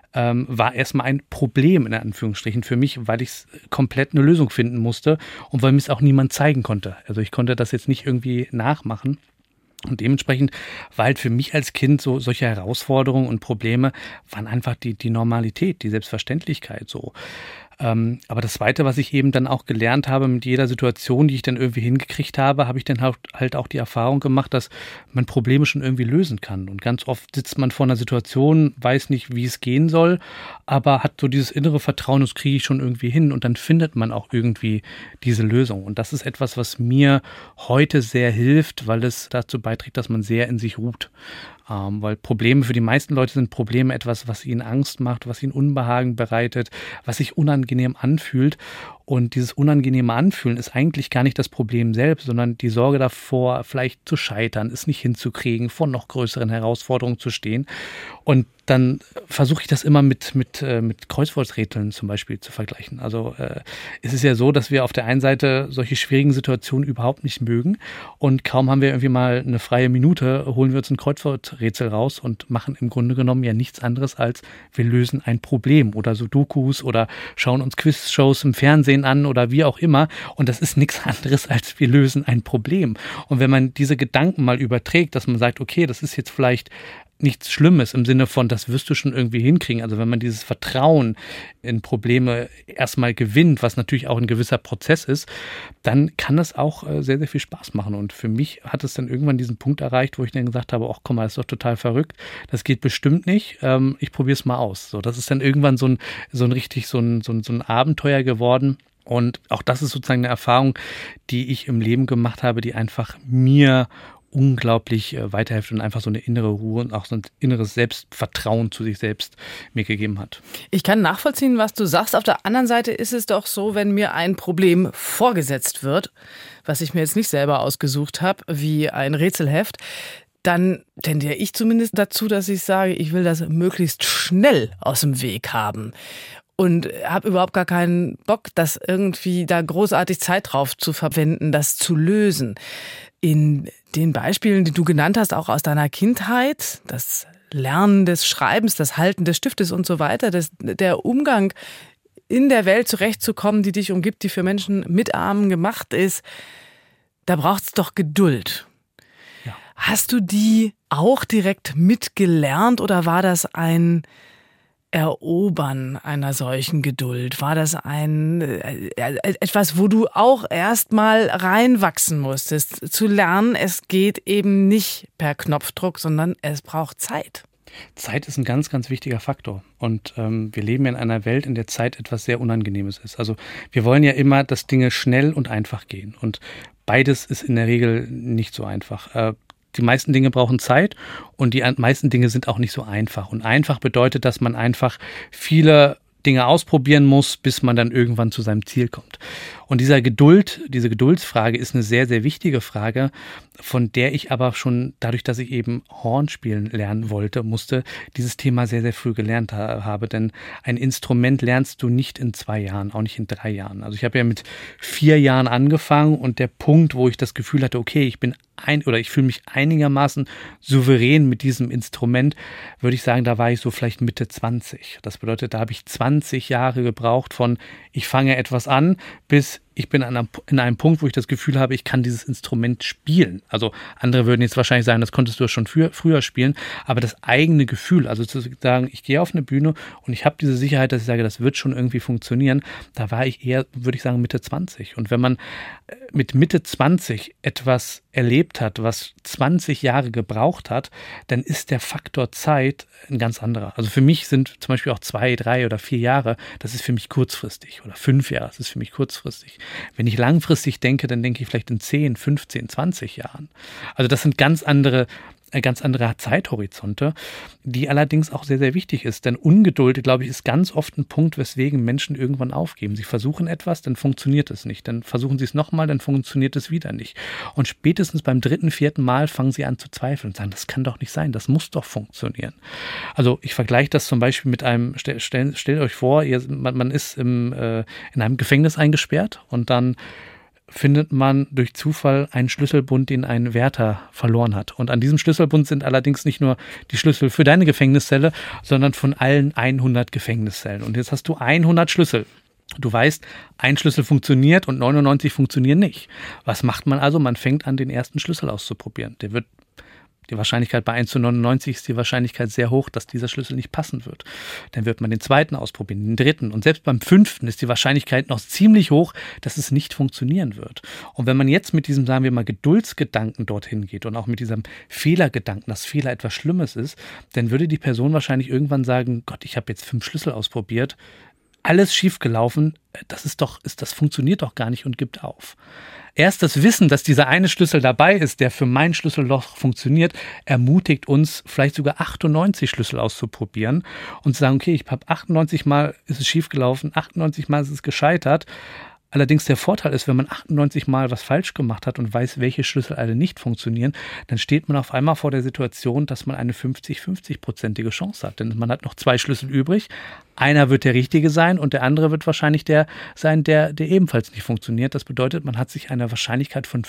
war erstmal ein Problem in Anführungsstrichen für mich, weil ich komplett eine Lösung finden musste und weil mir es auch niemand zeigen konnte. Also ich konnte das jetzt nicht irgendwie nachmachen. Und dementsprechend war halt für mich als Kind so solche Herausforderungen und Probleme waren einfach die Normalität, die Selbstverständlichkeit so. Aber das Zweite, was ich eben dann auch gelernt habe mit jeder Situation, die ich dann irgendwie hingekriegt habe, habe ich dann halt auch die Erfahrung gemacht, dass man Probleme schon irgendwie lösen kann. Und ganz oft sitzt man vor einer Situation, weiß nicht, wie es gehen soll, aber hat so dieses innere Vertrauen, das kriege ich schon irgendwie hin und dann findet man auch irgendwie diese Lösung. Und das ist etwas, was mir heute sehr hilft, weil es dazu beiträgt, dass man sehr in sich ruht. Weil Probleme, für die meisten Leute sind Probleme etwas, was ihnen Angst macht, was ihnen Unbehagen bereitet, was sich unangenehm anfühlt. Und dieses unangenehme Anfühlen ist eigentlich gar nicht das Problem selbst, sondern die Sorge davor, vielleicht zu scheitern, es nicht hinzukriegen, vor noch größeren Herausforderungen zu stehen. Und dann versuche ich das immer mit Kreuzworträtseln zum Beispiel zu vergleichen. Also es ist ja so, dass wir auf der einen Seite solche schwierigen Situationen überhaupt nicht mögen und kaum haben wir irgendwie mal eine freie Minute, holen wir uns ein Kreuzworträtsel raus und machen im Grunde genommen ja nichts anderes als wir lösen ein Problem oder Sudokus oder schauen uns Quizshows im Fernsehen an oder wie auch immer und das ist nichts anderes als wir lösen ein Problem. Und wenn man diese Gedanken mal überträgt, dass man sagt, okay, das ist jetzt vielleicht nichts Schlimmes im Sinne von, das wirst du schon irgendwie hinkriegen. Also wenn man dieses Vertrauen in Probleme erstmal gewinnt, was natürlich auch ein gewisser Prozess ist, dann kann das auch sehr, sehr viel Spaß machen. Und für mich hat es dann irgendwann diesen Punkt erreicht, wo ich dann gesagt habe, ach komm mal, das ist doch total verrückt. Das geht bestimmt nicht. Ich probiere es mal aus. So, das ist dann irgendwann so ein Abenteuer geworden. Und auch das ist sozusagen eine Erfahrung, die ich im Leben gemacht habe, die einfach mir unglaublich weiterhilft und einfach so eine innere Ruhe und auch so ein inneres Selbstvertrauen zu sich selbst mir gegeben hat. Ich kann nachvollziehen, was du sagst. Auf der anderen Seite ist es doch so, wenn mir ein Problem vorgesetzt wird, was ich mir jetzt nicht selber ausgesucht habe, wie ein Rätselheft, dann tendiere ich zumindest dazu, dass ich sage, ich will das möglichst schnell aus dem Weg haben. Und habe überhaupt gar keinen Bock, das irgendwie da großartig Zeit drauf zu verwenden, das zu lösen. In den Beispielen, die du genannt hast, auch aus deiner Kindheit, das Lernen des Schreibens, das Halten des Stiftes und so weiter, der Umgang in der Welt zurechtzukommen, die dich umgibt, die für Menschen mit Armen gemacht ist, da braucht es doch Geduld. Ja. Hast du die auch direkt mitgelernt oder war das ein Erobern einer solchen Geduld? War das etwas, wo du auch erst mal reinwachsen musstest, zu lernen, es geht eben nicht per Knopfdruck, sondern es braucht Zeit? Zeit ist ein ganz, ganz wichtiger Faktor. Und wir leben in einer Welt, in der Zeit etwas sehr Unangenehmes ist. Also wir wollen ja immer, dass Dinge schnell und einfach gehen. Und beides ist in der Regel nicht so einfach. Die meisten Dinge brauchen Zeit und die meisten Dinge sind auch nicht so einfach. Und einfach bedeutet, dass man einfach viele Dinge ausprobieren muss, bis man dann irgendwann zu seinem Ziel kommt. Und diese Geduldsfrage ist eine sehr, sehr wichtige Frage, von der ich aber schon dadurch, dass ich eben Horn spielen lernen musste, dieses Thema sehr, sehr früh gelernt habe. Denn ein Instrument lernst du nicht in 2 Jahren, auch nicht in 3 Jahren. Also ich habe ja mit 4 Jahren angefangen und der Punkt, wo ich das Gefühl hatte, okay, ich fühle mich einigermaßen souverän mit diesem Instrument, würde ich sagen, da war ich so vielleicht Mitte 20. Das bedeutet, da habe ich 20 Jahre gebraucht von ich fange etwas an, bis ich bin in einem Punkt, wo ich das Gefühl habe, ich kann dieses Instrument spielen. Also andere würden jetzt wahrscheinlich sagen, das konntest du schon früher spielen, aber das eigene Gefühl, also zu sagen, ich gehe auf eine Bühne und ich habe diese Sicherheit, dass ich sage, das wird schon irgendwie funktionieren, da war ich eher, würde ich sagen, Mitte 20. Und wenn man mit Mitte 20 etwas erlebt hat, was 20 Jahre gebraucht hat, dann ist der Faktor Zeit ein ganz anderer. Also für mich sind zum Beispiel auch 2, 3 oder 4 Jahre, das ist für mich kurzfristig, oder 5 Jahre, das ist für mich kurzfristig. Wenn ich langfristig denke, dann denke ich vielleicht in 10, 15, 20 Jahren. Also das sind ganz andere Zeithorizonte, die allerdings auch sehr, sehr wichtig ist. Denn Ungeduld, glaube ich, ist ganz oft ein Punkt, weswegen Menschen irgendwann aufgeben. Sie versuchen etwas, dann funktioniert es nicht. Dann versuchen sie es nochmal, dann funktioniert es wieder nicht. Und spätestens beim 3., 4. Mal fangen sie an zu zweifeln und sagen, das kann doch nicht sein, das muss doch funktionieren. Also ich vergleiche das zum Beispiel mit einem, stellt euch vor, man ist in einem Gefängnis eingesperrt und dann findet man durch Zufall einen Schlüsselbund, den ein Wärter verloren hat. Und an diesem Schlüsselbund sind allerdings nicht nur die Schlüssel für deine Gefängniszelle, sondern von allen 100 Gefängniszellen. Und jetzt hast du 100 Schlüssel. Du weißt, ein Schlüssel funktioniert und 99 funktionieren nicht. Was macht man also? Man fängt an, den ersten Schlüssel auszuprobieren. Die Wahrscheinlichkeit bei 1:99 ist die Wahrscheinlichkeit sehr hoch, dass dieser Schlüssel nicht passen wird. Dann wird man den zweiten ausprobieren, den dritten. Und selbst beim 5. ist die Wahrscheinlichkeit noch ziemlich hoch, dass es nicht funktionieren wird. Und wenn man jetzt mit diesem, sagen wir mal, Geduldsgedanken dorthin geht und auch mit diesem Fehlergedanken, dass Fehler etwas Schlimmes ist, dann würde die Person wahrscheinlich irgendwann sagen, Gott, ich habe jetzt 5 Schlüssel ausprobiert, alles schiefgelaufen, das funktioniert doch gar nicht und gibt auf. Erst das Wissen, dass dieser eine Schlüssel dabei ist, der für mein Schlüsselloch funktioniert, ermutigt uns, vielleicht sogar 98 Schlüssel auszuprobieren und zu sagen, okay, ich habe 98 Mal ist es schiefgelaufen, 98 Mal ist es gescheitert. Allerdings der Vorteil ist, wenn man 98 Mal was falsch gemacht hat und weiß, welche Schlüssel alle nicht funktionieren, dann steht man auf einmal vor der Situation, dass man eine 50-50-prozentige Chance hat. Denn man hat noch 2 Schlüssel übrig. Einer wird der richtige sein und der andere wird wahrscheinlich der sein, der ebenfalls nicht funktioniert. Das bedeutet, man hat sich eine Wahrscheinlichkeit von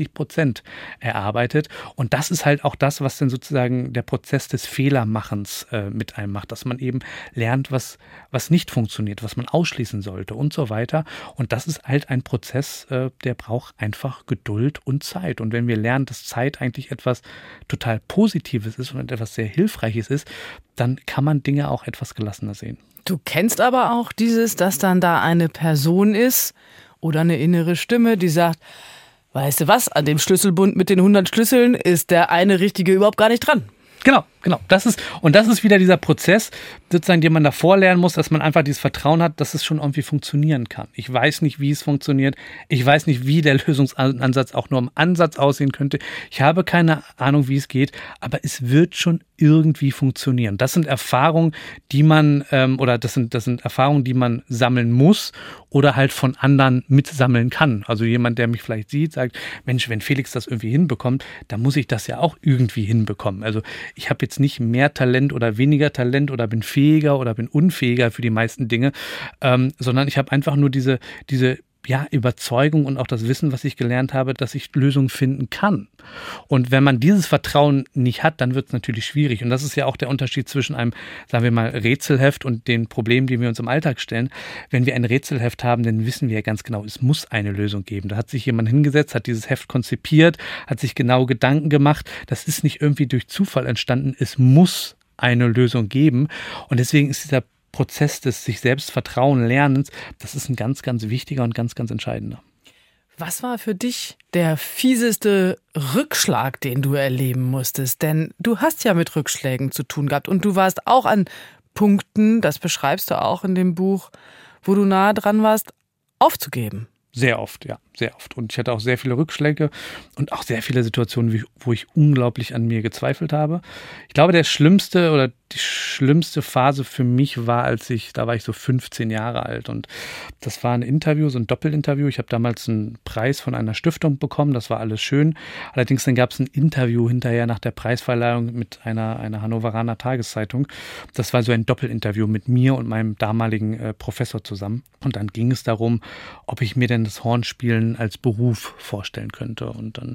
50% erarbeitet. Und das ist halt auch das, was dann sozusagen der Prozess des Fehlermachens mit einem macht. Dass man eben lernt, was nicht funktioniert, was man ausschließen sollte und so weiter. Und das ist halt ein Prozess, der braucht einfach Geduld und Zeit. Und wenn wir lernen, dass Zeit eigentlich etwas total Positives ist und etwas sehr Hilfreiches ist, dann kann man Dinge auch etwas gelassener sehen. Du kennst aber auch dass dann da eine Person ist oder eine innere Stimme, die sagt, weißt du was, an dem Schlüsselbund mit den 100 Schlüsseln ist der eine Richtige überhaupt gar nicht dran. Genau. Das ist wieder dieser Prozess, sozusagen, den man davor lernen muss, dass man einfach dieses Vertrauen hat, dass es schon irgendwie funktionieren kann. Ich weiß nicht, wie es funktioniert. Ich weiß nicht, wie der Lösungsansatz auch nur im Ansatz aussehen könnte. Ich habe keine Ahnung, wie es geht, aber es wird schon irgendwie funktionieren. Das sind Erfahrungen, die man das sind Erfahrungen, die man sammeln muss oder halt von anderen mitsammeln kann. Also jemand, der mich vielleicht sieht, sagt, Mensch, wenn Felix das irgendwie hinbekommt, dann muss ich das ja auch irgendwie hinbekommen. Also ich habe jetzt nicht mehr Talent oder weniger Talent oder bin fähiger oder bin unfähiger für die meisten Dinge, sondern ich habe einfach nur diese Überzeugung und auch das Wissen, was ich gelernt habe, dass ich Lösungen finden kann. Und wenn man dieses Vertrauen nicht hat, dann wird es natürlich schwierig. Und das ist ja auch der Unterschied zwischen einem, sagen wir mal, Rätselheft und den Problemen, die wir uns im Alltag stellen. Wenn wir ein Rätselheft haben, dann wissen wir ja ganz genau, es muss eine Lösung geben. Da hat sich jemand hingesetzt, hat dieses Heft konzipiert, hat sich genau Gedanken gemacht. Das ist nicht irgendwie durch Zufall entstanden. Es muss eine Lösung geben. Und deswegen ist dieser Prozess des sich selbst Vertrauen Lernens, das ist ein ganz, ganz wichtiger und ganz, ganz entscheidender. Was war für dich der fieseste Rückschlag, den du erleben musstest? Denn du hast ja mit Rückschlägen zu tun gehabt und du warst auch an Punkten, das beschreibst du auch in dem Buch, wo du nahe dran warst, aufzugeben. Sehr oft, ja, sehr oft. Und ich hatte auch sehr viele Rückschläge und auch sehr viele Situationen, wo ich unglaublich an mir gezweifelt habe. Ich glaube, die schlimmste Phase für mich war, da war ich so 15 Jahre alt und das war ein Interview, so ein Doppelinterview. Ich habe damals einen Preis von einer Stiftung bekommen, das war alles schön. Allerdings dann gab es ein Interview hinterher nach der Preisverleihung mit einer Hannoveraner Tageszeitung. Das war so ein Doppelinterview mit mir und meinem damaligen Professor zusammen. Und dann ging es darum, ob ich mir denn das Hornspielen als Beruf vorstellen könnte. Und dann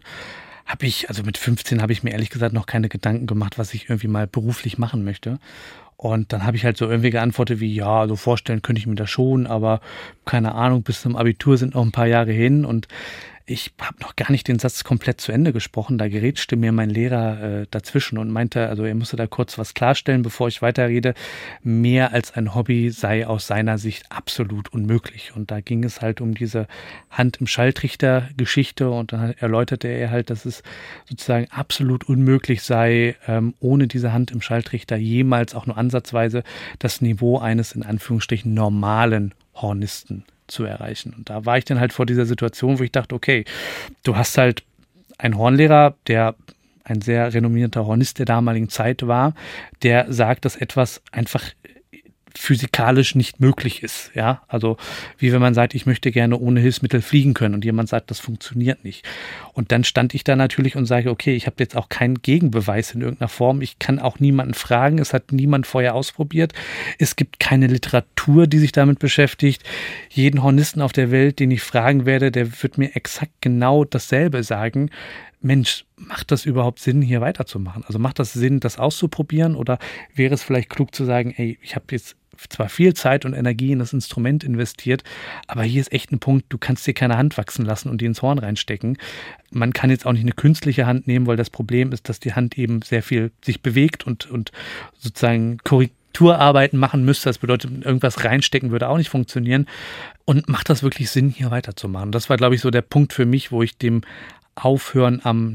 mit 15 habe ich mir ehrlich gesagt noch keine Gedanken gemacht, was ich irgendwie mal beruflich machen möchte. Und dann habe ich halt so irgendwie geantwortet wie, ja, so vorstellen könnte ich mir das schon, aber keine Ahnung, bis zum Abitur sind noch ein paar Jahre hin und ich habe noch gar nicht den Satz komplett zu Ende gesprochen. Da gerätschte mir mein Lehrer dazwischen und meinte, also er musste da kurz was klarstellen, bevor ich weiterrede. Mehr als ein Hobby sei aus seiner Sicht absolut unmöglich. Und da ging es halt um diese Hand im Schalltrichter-Geschichte und dann erläuterte er halt, dass es sozusagen absolut unmöglich sei, ohne diese Hand im Schalltrichter jemals auch nur ansatzweise das Niveau eines in Anführungsstrichen normalen Hornisten zu erreichen. Und da war ich dann halt vor dieser Situation, wo ich dachte, okay, du hast halt einen Hornlehrer, der ein sehr renommierter Hornist der damaligen Zeit war, der sagt, dass etwas einfach physikalisch nicht möglich ist. Ja, also wie wenn man sagt, ich möchte gerne ohne Hilfsmittel fliegen können und jemand sagt, das funktioniert nicht. Und dann stand ich da natürlich und sage, okay, ich habe jetzt auch keinen Gegenbeweis in irgendeiner Form. Ich kann auch niemanden fragen. Es hat niemand vorher ausprobiert. Es gibt keine Literatur, die sich damit beschäftigt. Jeden Hornisten auf der Welt, den ich fragen werde, der wird mir exakt genau dasselbe sagen. Mensch, macht das überhaupt Sinn, hier weiterzumachen? Also macht das Sinn, das auszuprobieren? Oder wäre es vielleicht klug zu sagen, ey, ich habe jetzt zwar viel Zeit und Energie in das Instrument investiert, aber hier ist echt ein Punkt, du kannst dir keine Hand wachsen lassen und die ins Horn reinstecken. Man kann jetzt auch nicht eine künstliche Hand nehmen, weil das Problem ist, dass die Hand eben sehr viel sich bewegt und sozusagen Korrekturarbeiten machen müsste. Das bedeutet, irgendwas reinstecken würde auch nicht funktionieren. Und macht das wirklich Sinn, hier weiterzumachen? Das war, glaube ich, so der Punkt für mich, wo ich dem Aufhören am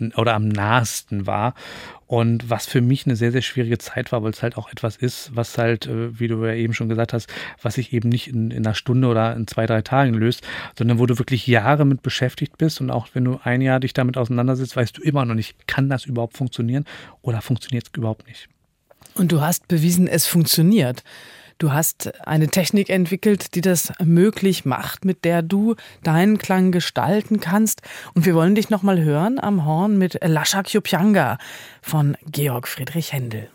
nahesten war und was für mich eine sehr, sehr schwierige Zeit war, weil es halt auch etwas ist, was halt, wie du ja eben schon gesagt hast, was sich eben nicht in einer Stunde oder in 2, 3 Tagen löst, sondern wo du wirklich Jahre mit beschäftigt bist und auch wenn du ein Jahr dich damit auseinandersetzt, weißt du immer noch nicht, kann das überhaupt funktionieren oder funktioniert es überhaupt nicht. Und du hast bewiesen, es funktioniert. Du hast eine Technik entwickelt, die das möglich macht, mit der du deinen Klang gestalten kannst. Und wir wollen dich nochmal hören am Horn mit Lascia ch'io pianga von Georg Friedrich Händel.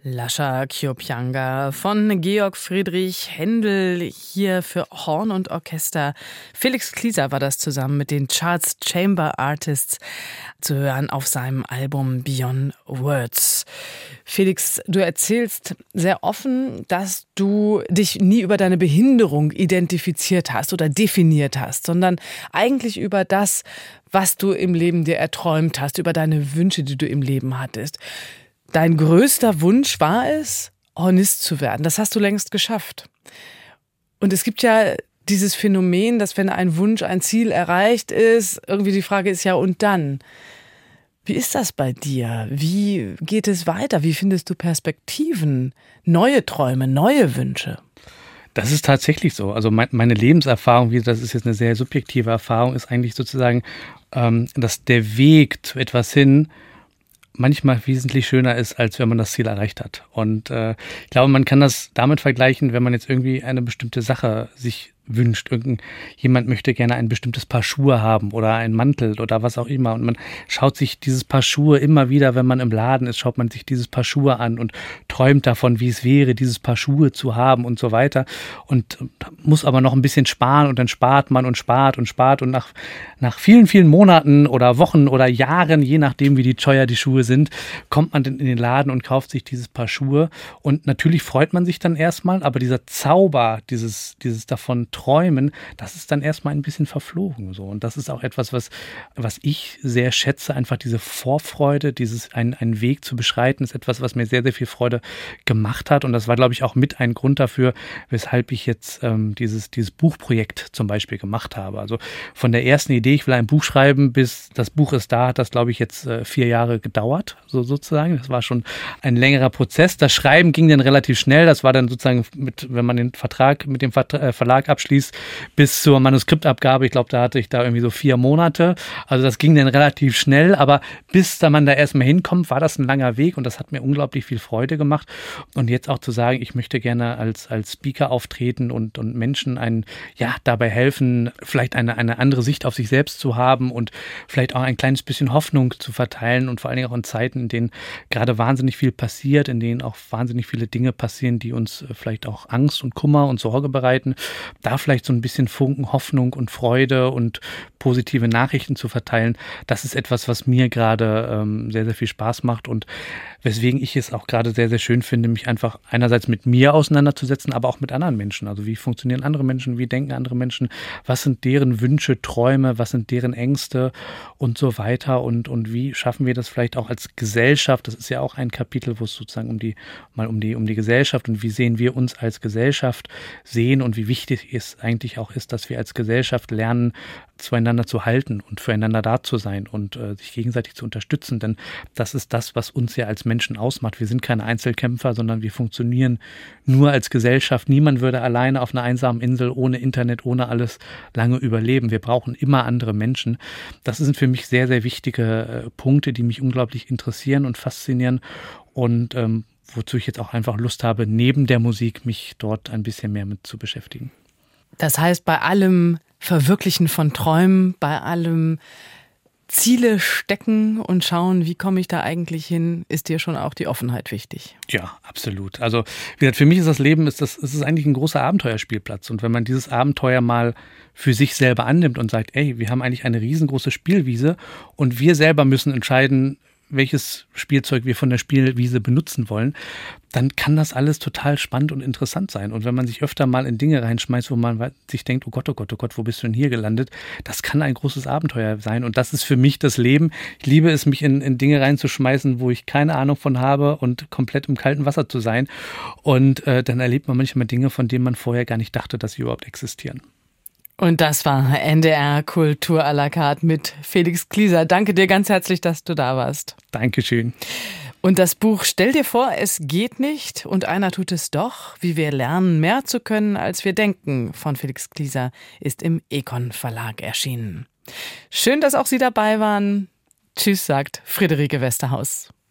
Lascha Kyopyanga von Georg Friedrich Händel hier für Horn und Orchester. Felix Klieser war das zusammen mit den Charles Chamber Artists zu hören auf seinem Album Beyond Words. Felix, du erzählst sehr offen, dass du dich nie über deine Behinderung identifiziert hast oder definiert hast, sondern eigentlich über das, was du im Leben dir erträumt hast, über deine Wünsche, die du im Leben hattest. Dein größter Wunsch war es, Hornist zu werden. Das hast du längst geschafft. Und es gibt ja dieses Phänomen, dass wenn ein Wunsch, ein Ziel erreicht ist, irgendwie die Frage ist ja, und dann? Wie ist das bei dir? Wie geht es weiter? Wie findest du Perspektiven, neue Träume, neue Wünsche? Das ist tatsächlich so. Also meine Lebenserfahrung, das ist jetzt eine sehr subjektive Erfahrung, ist eigentlich sozusagen, dass der Weg zu etwas hin manchmal wesentlich schöner ist, als wenn man das Ziel erreicht hat. Und ich glaube, man kann das damit vergleichen, wenn man jetzt irgendwie eine bestimmte Sache sich wünscht. Jemand möchte gerne ein bestimmtes Paar Schuhe haben oder einen Mantel oder was auch immer. Und man schaut sich dieses Paar Schuhe immer wieder, wenn man im Laden ist, schaut man sich dieses Paar Schuhe an und träumt davon, wie es wäre, dieses Paar Schuhe zu haben und so weiter. Und muss aber noch ein bisschen sparen und dann spart man und spart und spart. Und nach vielen, vielen Monaten oder Wochen oder Jahren, je nachdem, wie teuer die Schuhe sind, kommt man dann in den Laden und kauft sich dieses Paar Schuhe. Und natürlich freut man sich dann erstmal, aber dieser Zauber, dieses davon Träumen, das ist dann erstmal ein bisschen verflogen. So. Und das ist auch etwas, was ich sehr schätze, einfach diese Vorfreude, einen Weg zu beschreiten, ist etwas, was mir sehr, sehr viel Freude gemacht hat. Und das war, glaube ich, auch mit ein Grund dafür, weshalb ich jetzt dieses Buchprojekt zum Beispiel gemacht habe. Also von der ersten Idee, ich will ein Buch schreiben, bis das Buch ist da, hat das, glaube ich, jetzt 4 Jahre gedauert, so sozusagen. Das war schon ein längerer Prozess. Das Schreiben ging dann relativ schnell. Das war dann sozusagen, wenn man den Vertrag mit dem Verlag abschließt, bis zur Manuskriptabgabe. Ich glaube, da hatte ich da irgendwie so 4 Monate. Also das ging dann relativ schnell, aber bis man da erstmal hinkommt, war das ein langer Weg und das hat mir unglaublich viel Freude gemacht. Und jetzt auch zu sagen, ich möchte gerne als Speaker auftreten und Menschen dabei helfen, vielleicht eine andere Sicht auf sich selbst zu haben und vielleicht auch ein kleines bisschen Hoffnung zu verteilen und vor allen Dingen auch in Zeiten, in denen gerade wahnsinnig viel passiert, in denen auch wahnsinnig viele Dinge passieren, die uns vielleicht auch Angst und Kummer und Sorge bereiten, da vielleicht so ein bisschen Funken Hoffnung und Freude und positive Nachrichten zu verteilen, das ist etwas, was mir gerade sehr, sehr viel Spaß macht und weswegen ich es auch gerade sehr, sehr schön finde, mich einfach einerseits mit mir auseinanderzusetzen, aber auch mit anderen Menschen. Also wie funktionieren andere Menschen, wie denken andere Menschen, was sind deren Wünsche, Träume, was sind deren Ängste und so weiter und wie schaffen wir das vielleicht auch als Gesellschaft, das ist ja auch ein Kapitel, wo es sozusagen um die Gesellschaft und wie sehen wir uns als Gesellschaft sehen und wie wichtig es eigentlich auch ist, dass wir als Gesellschaft lernen, zueinander zu halten und füreinander da zu sein und sich gegenseitig zu unterstützen, denn das ist das, was uns ja als Menschen ausmacht. Wir sind keine Einzelkämpfer, sondern wir funktionieren nur als Gesellschaft. Niemand würde alleine auf einer einsamen Insel ohne Internet, ohne alles lange überleben. Wir brauchen immer andere Menschen. Das sind für mich sehr, sehr wichtige Punkte, die mich unglaublich interessieren und faszinieren und wozu ich jetzt auch einfach Lust habe, neben der Musik mich dort ein bisschen mehr mit zu beschäftigen. Das heißt, bei allem Verwirklichen von Träumen, bei allem Ziele stecken und schauen, wie komme ich da eigentlich hin, ist dir schon auch die Offenheit wichtig? Ja, absolut. Also wie gesagt, für mich ist das Leben, es ist eigentlich ein großer Abenteuerspielplatz. Und wenn man dieses Abenteuer mal für sich selber annimmt und sagt, ey, wir haben eigentlich eine riesengroße Spielwiese und wir selber müssen entscheiden, welches Spielzeug wir von der Spielwiese benutzen wollen, dann kann das alles total spannend und interessant sein. Und wenn man sich öfter mal in Dinge reinschmeißt, wo man sich denkt, oh Gott, wo bist du denn hier gelandet? Das kann ein großes Abenteuer sein. Und das ist für mich das Leben. Ich liebe es, mich in Dinge reinzuschmeißen, wo ich keine Ahnung von habe und komplett im kalten Wasser zu sein. Und dann erlebt man manchmal Dinge, von denen man vorher gar nicht dachte, dass sie überhaupt existieren. Und das war NDR Kultur à la carte mit Felix Klieser. Danke dir ganz herzlich, dass du da warst. Dankeschön. Und das Buch Stell dir vor, es geht nicht und einer tut es doch, wie wir lernen, mehr zu können, als wir denken, von Felix Klieser, ist im Econ Verlag erschienen. Schön, dass auch Sie dabei waren. Tschüss, sagt Friederike Westerhaus.